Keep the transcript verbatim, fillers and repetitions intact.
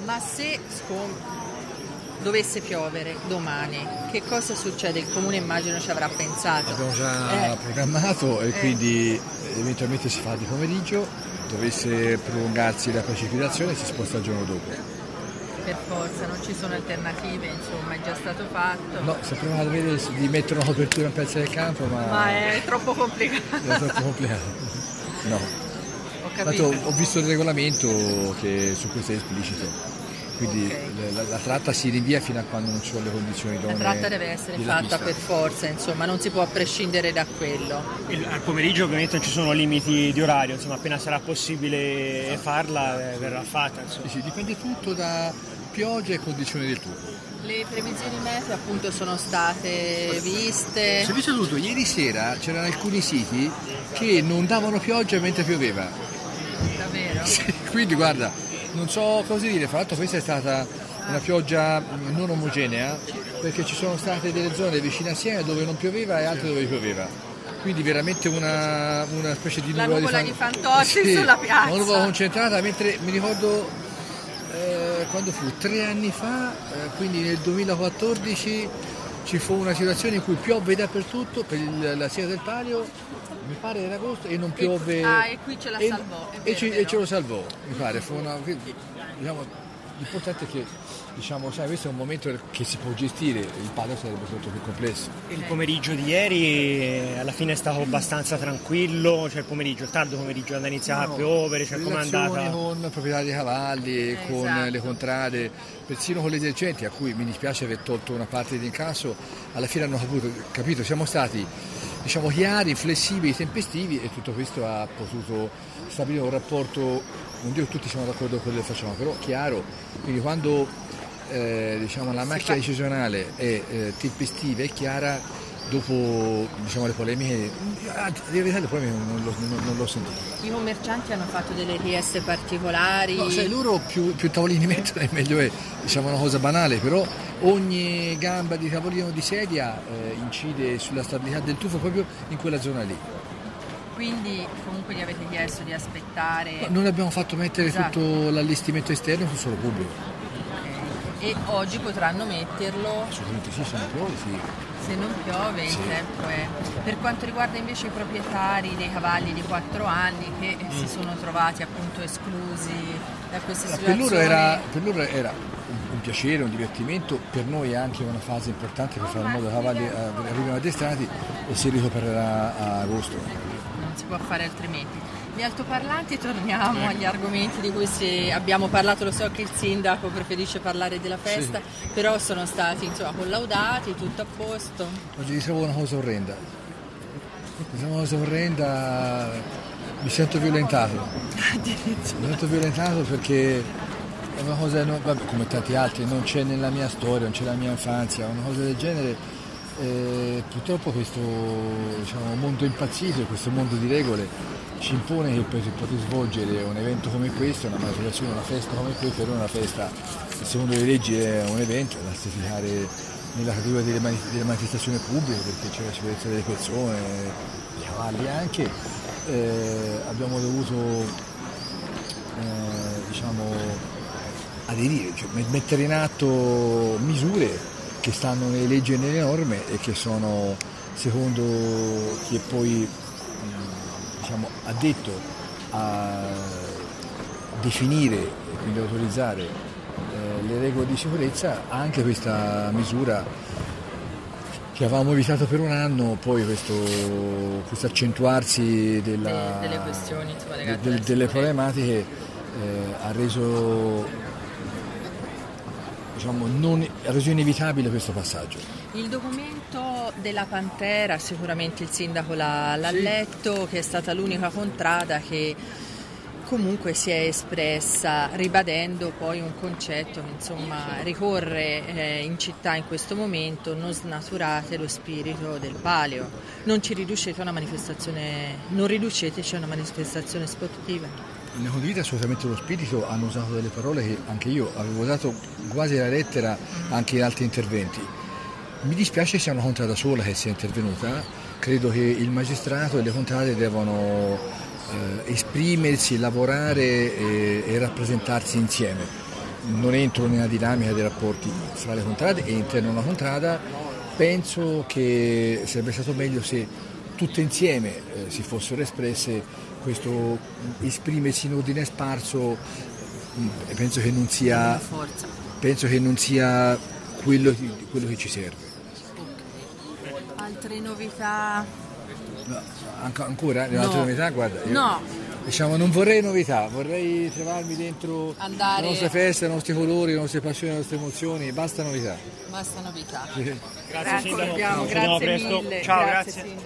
Ma se scom- dovesse piovere domani, che cosa succede? Il comune immagino ci avrà pensato. Abbiamo già eh. programmato e eh. quindi eventualmente si fa di pomeriggio, dovesse prolungarsi la precipitazione si sposta il giorno dopo. Per forza, non ci sono alternative, insomma, è già stato fatto. No, sappiamo avere di mettere una copertura in pezzo del campo, ma... Ma è troppo complicato. È troppo complicato. No. Ho capito. Tanto ho visto il regolamento che su questo è esplicito. Quindi okay. la, la tratta si rinvia fino a quando non ci sono le condizioni idonee. La tratta deve essere fatta pista. Per forza, insomma, non si può prescindere da quello. Il, al pomeriggio ovviamente non ci sono limiti di orario, insomma, appena sarà possibile farla eh, verrà fatta. Insomma. Sì, sì, dipende tutto da pioggia e condizioni del tempo. Le previsioni meteo appunto sono state viste. Si è visto tutto, ieri sera c'erano alcuni siti che non davano pioggia mentre pioveva. Davvero? Sì, quindi guarda, non so cosa dire, fra l'altro questa è stata una pioggia non omogenea perché ci sono state delle zone vicine a Siena dove non pioveva e altre dove pioveva. Quindi veramente una, una specie di nuvola, la nuvola di, fan... di fantocci sì, sulla piazza. Una nuvola concentrata, mentre mi ricordo eh, quando fu, tre anni fa, eh, quindi nel duemilaquattordici ci fu una situazione in cui piove dappertutto per il, la Siena del Palio, mi pare era agosto, e non piove. E, ah, e qui ce la e, salvò. È e, vero, ci, vero. e ce lo salvò, mi pare. Fu una, diciamo, l'importante è che, diciamo, sai, questo è un momento che si può gestire, il Palio sarebbe molto più complesso. Il pomeriggio di ieri alla fine è stato abbastanza tranquillo, cioè il pomeriggio, il tardo pomeriggio è iniziato no, a piovere, cioè come è andata? Con proprietari dei cavalli, eh, con esatto. le contrade, persino con gli esercenti a cui mi dispiace aver tolto una parte di incasso, alla fine hanno capito, capito siamo stati diciamo chiari, flessibili, tempestivi e tutto questo ha potuto stabilire un rapporto, non dico tutti siamo d'accordo con quello che facciamo, però chiaro, quindi quando eh, diciamo, la macchina decisionale è eh, tempestiva e chiara, dopo diciamo, le polemiche, ah, di verità le polemiche non, non, non, non l'ho sentito. I commercianti hanno fatto delle richieste particolari? No, sai, loro più, più tavolini mettono e meglio è, diciamo una cosa banale, però ogni gamba di tavolino di sedia eh, incide sulla stabilità del tufo proprio in quella zona lì. Quindi comunque gli avete chiesto di aspettare? No, non abbiamo fatto mettere esatto. tutto l'allestimento esterno sul suolo pubblico. Okay. E oggi potranno metterlo? Assolutamente sì, se non piove sì. Se non piove sì. il tempo è. Per quanto riguarda invece i proprietari dei cavalli di quattro anni che mm. si sono trovati appunto esclusi da queste allora, situazioni. Per loro era, per loro era un, un piacere, un divertimento, per noi è anche una fase importante per fare in modo che i cavalli arrivino addestrati e si ricoprerà a agosto. Non si può fare altrimenti. Gli altoparlanti, torniamo eh. agli argomenti di cui si abbiamo parlato, lo so che il sindaco preferisce parlare della festa, sì. però sono stati insomma collaudati, tutto a posto. Oggi vi trovo una cosa orrenda, mi trovo una cosa orrenda, mi sento violentato, mi sento violentato perché è una cosa, vabbè, come tanti altri, non c'è nella mia storia, non c'è nella mia infanzia, una cosa del genere. Eh, purtroppo questo diciamo, mondo impazzito, questo mondo di regole ci impone che per poter svolgere un evento come questo, una maturazione, una festa come questa, per una festa secondo le leggi è un evento da certificare nella categoria delle, manif- delle manifestazioni pubbliche perché c'è la sicurezza delle persone, i cavalli anche, eh, abbiamo dovuto eh, diciamo aderire, cioè mettere in atto misure che stanno nelle leggi e nelle norme e che sono secondo chi è poi diciamo, addetto a definire e quindi autorizzare eh, le regole di sicurezza, anche questa misura che avevamo evitato per un anno, poi questo, questo accentuarsi della, De, delle questioni insomma, de, de, delle problematiche eh, ha reso Diciamo, non, ha reso inevitabile questo passaggio. Il documento della Pantera, sicuramente il sindaco l'ha, l'ha sì. letto, che è stata l'unica contrada che comunque si è espressa ribadendo poi un concetto che insomma ricorre eh, in città in questo momento: non snaturate lo spirito del Palio, non ci riducete a una manifestazione, non riduceteci a una manifestazione sportiva. Ne condivido assolutamente lo spirito, hanno usato delle parole che anche io avevo dato quasi la lettera anche in altri interventi. Mi dispiace sia una contrada sola che sia intervenuta, credo che il magistrato e le contrade devono eh, esprimersi, lavorare e, e rappresentarsi insieme. non entro nella dinamica dei rapporti fra le contrade e interno alla contrada, penso che sarebbe stato meglio se tutte insieme eh, si fossero espresse. Questo esprimersi in ordine sparso mh, penso che non sia penso che non sia quello, quello che ci serve. Okay. Altre novità? No, anche, ancora? Le No. altre novità? Guarda, io, No. diciamo, non vorrei novità, vorrei trovarmi dentro Andare... le nostre feste, i nostri colori, le nostre passioni, le nostre emozioni, basta novità. Basta novità. Sì. Grazie Sindaco, Abbiamo, ci vediamo grazie presto. mille. Ciao, grazie, grazie.